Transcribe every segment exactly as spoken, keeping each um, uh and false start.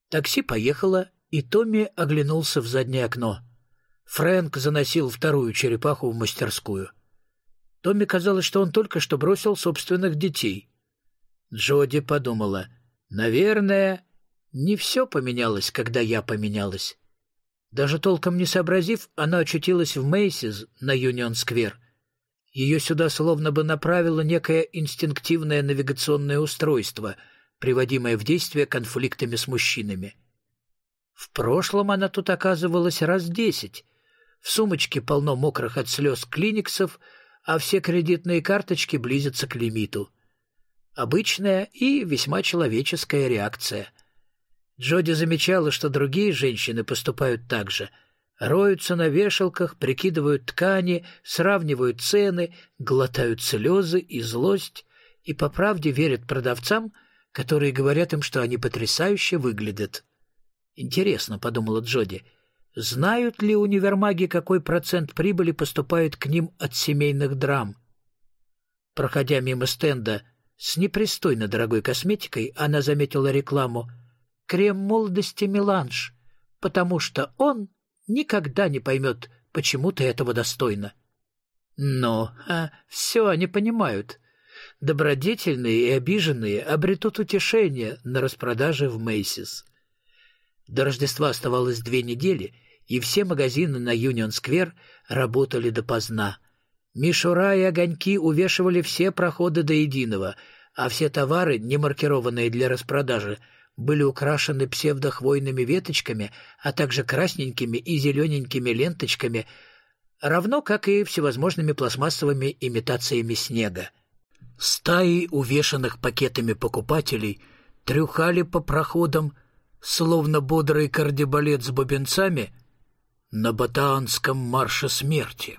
Такси поехало, и Томми оглянулся в заднее окно. Фрэнк заносил вторую черепаху в мастерскую. Томми казалось, что он только что бросил собственных детей. Джоди подумала: «Наверное, не все поменялось, когда я поменялась». Даже толком не сообразив, она очутилась в Мейсис на Юнион-сквер. Ее сюда словно бы направило некое инстинктивное навигационное устройство, приводимое в действие конфликтами с мужчинами. В прошлом она тут оказывалась раз десять. В сумочке полно мокрых от слез клиниксов, а все кредитные карточки близятся к лимиту. Обычная и весьма человеческая реакция. Джоди замечала, что другие женщины поступают так же. Роются на вешалках, прикидывают ткани, сравнивают цены, глотают слезы и злость и по правде верят продавцам, которые говорят им, что они потрясающе выглядят. «Интересно», — подумала Джоди, — «знают ли универмаги, какой процент прибыли поступает к ним от семейных драм?» Проходя мимо стенда с непристойно дорогой косметикой, она заметила рекламу «Крем молодости Меланж», потому что он никогда не поймет, почему ты этого достойна. Но а, все они понимают. Добродетельные и обиженные обретут утешение на распродаже в Мейсис. До Рождества оставалось две недели, и все магазины на Юнион-сквер работали допоздна. Мишура и огоньки увешивали все проходы до единого, а все товары, не маркированные для распродажи, были украшены псевдохвойными веточками, а также красненькими и зелененькими ленточками, равно как и всевозможными пластмассовыми имитациями снега. Стаи увешанных пакетами покупателей трюхали по проходам, словно бодрый кардебалет с бубенцами на Батаанском марше смерти.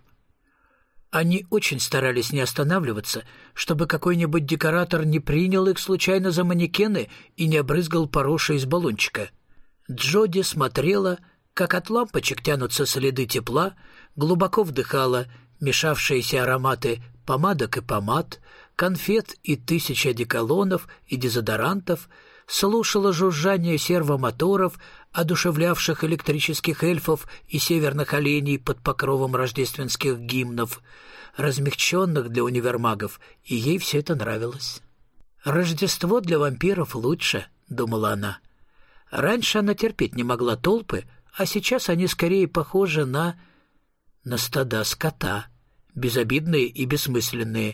Они очень старались не останавливаться, чтобы какой-нибудь декоратор не принял их случайно за манекены и не обрызгал порошей из баллончика. Джоди смотрела, как от лампочек тянутся следы тепла, глубоко вдыхала мешавшиеся ароматы помадок и помад, конфет и тысяч одеколонов и дезодорантов, слушала жужжание сервомоторов, одушевлявших электрических эльфов и северных оленей под покровом рождественских гимнов, размягченных для универмагов, и ей все это нравилось. «Рождество для вампиров лучше», — думала она. Раньше она терпеть не могла толпы, а сейчас они скорее похожи на... на стада скота, безобидные и бессмысленные.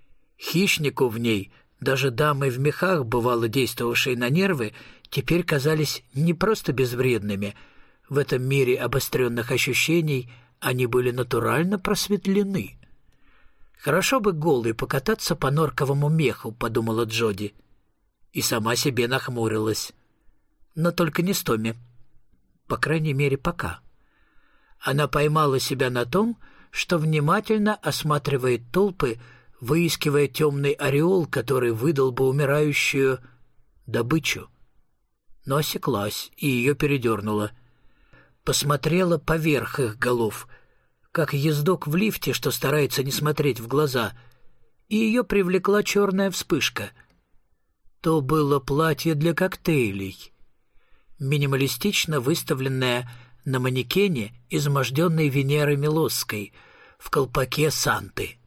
Хищнику в ней, даже дамы в мехах, бывало действовавшие на нервы, теперь казались не просто безвредными. В этом мире обостренных ощущений они были натурально просветлены. «Хорошо бы голой покататься по норковому меху», — подумала Джоди. И сама себе нахмурилась. Но только не с Томми. По крайней мере, пока. Она поймала себя на том, что внимательно осматривает толпы, выискивая темный ореол, который выдал бы умирающую добычу. Но осеклась, и ее передернуло. Посмотрела поверх их голов, как ездок в лифте, что старается не смотреть в глаза, и ее привлекла черная вспышка. То было платье для коктейлей, минималистично выставленное на манекене изможденной Венеры Милосской в колпаке Санты.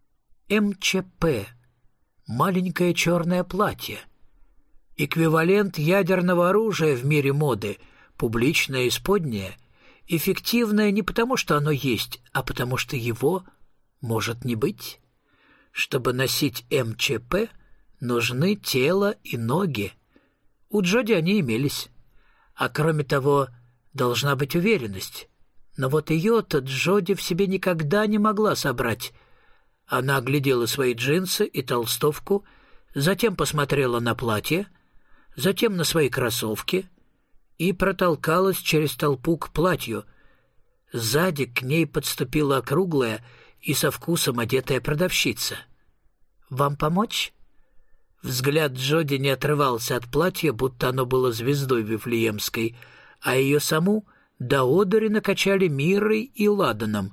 эм че пэ — маленькое черное платье. Эквивалент ядерного оружия в мире моды, публичное исподнее, эффективное не потому, что оно есть, а потому, что его может не быть. Чтобы носить эм че пэ, нужны тело и ноги. У Джоди они имелись. А кроме того, должна быть уверенность. Но вот ее-то Джоди в себе никогда не могла собрать. Она оглядела свои джинсы и толстовку, затем посмотрела на платье, затем на свои кроссовки и протолкалась через толпу к платью. Сзади к ней подступила округлая и со вкусом одетая продавщица. «Вам помочь?» Взгляд Джоди не отрывался от платья, будто оно было звездой Вифлеемской, а ее саму до одури накачали миррой и ладаном.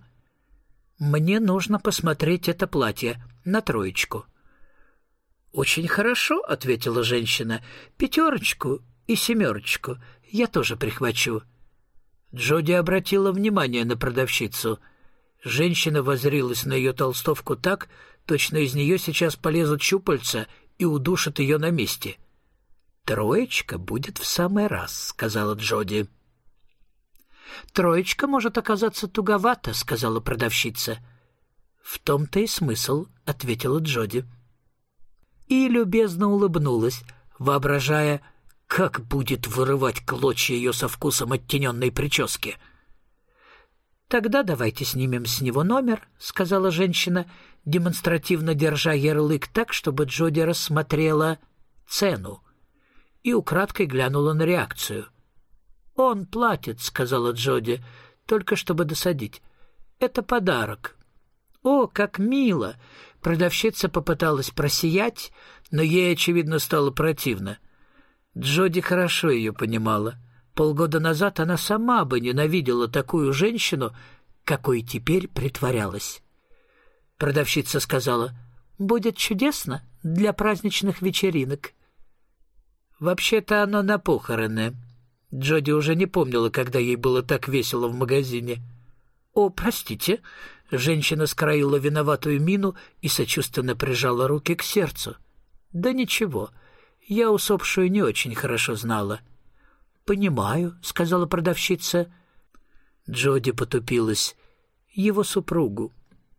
«Мне нужно посмотреть это платье на троечку». «Очень хорошо», — ответила женщина. «Пятерочку И семерочку я тоже прихвачу». Джоди обратила внимание на продавщицу. Женщина воззрилась на ее толстовку так, точно из нее сейчас полезут щупальца и удушат ее на месте. «Троечка будет в самый раз», — сказала Джоди. «Троечка может оказаться туговато», — сказала продавщица. «В том-то и смысл», — ответила Джоди. И любезно улыбнулась, воображая, как будет вырывать клочья ее со вкусом оттененной прически. «Тогда давайте снимем с него номер», — сказала женщина, демонстративно держа ярлык так, чтобы Джоди рассмотрела цену, и украдкой глянула на реакцию. «Он платит», — сказала Джоди, только чтобы досадить. «Это подарок». «О, как мило!» Продавщица попыталась просиять, но ей, очевидно, стало противно. Джоди хорошо ее понимала. Полгода назад она сама бы ненавидела такую женщину, какой теперь притворялась. Продавщица сказала: «Будет чудесно для праздничных вечеринок». Вообще-то оно на похороны. Джоди уже не помнила, когда ей было так весело в магазине. «О, простите», — женщина скроила виноватую мину и сочувственно прижала руки к сердцу. «Да ничего, я усопшую не очень хорошо знала». «Понимаю», — сказала продавщица. Джоди потупилась. «Его супругу».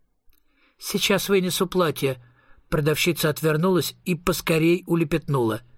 «Сейчас вынесу платье». Продавщица отвернулась и поскорей улепетнула.